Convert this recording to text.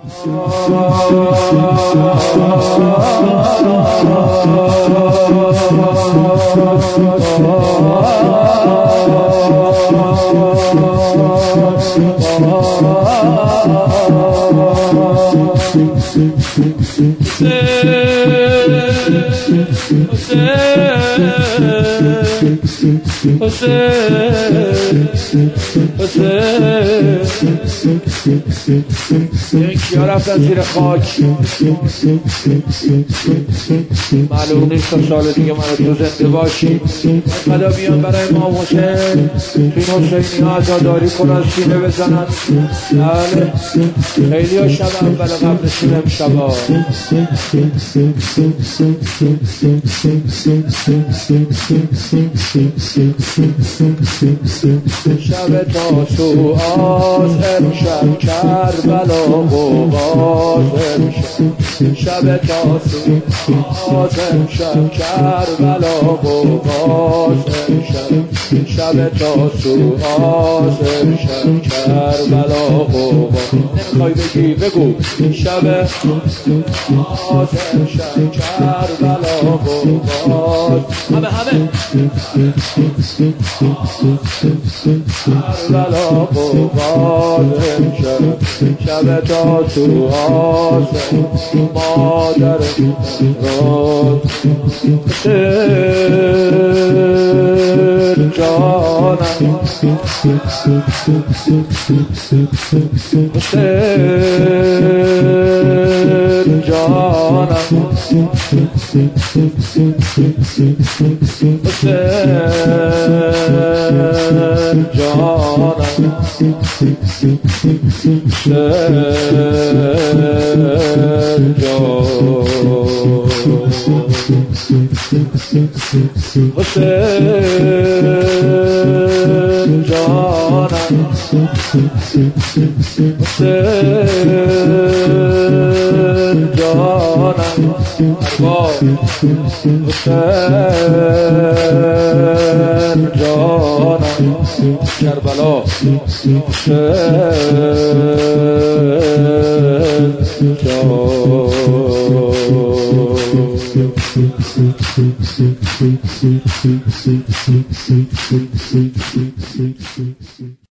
کیا رفتن زیر خاک معلوم نیست تا سال دیگه من تو زنده باشی خدا بیان برای امام حسین توی حسینی ها عزاداری کنن سینه بزنن. بله خیلی ها شب اول قبلشون امشبا شب تاسو آز امشب کربلا بغاز امشب شب تاسو آز امشب کربلا بغاز امشب شب تاسو آز امشب کربلا بغاز نمیخوای بگی بگو شب آز امشب کربلا بغاز همه کربلا بغاز امشب شب تاسو آز مادر راد جانم حسین جانم حسین جانم حسین جانم حسین جانم حسین جانم کربلا حسین جانم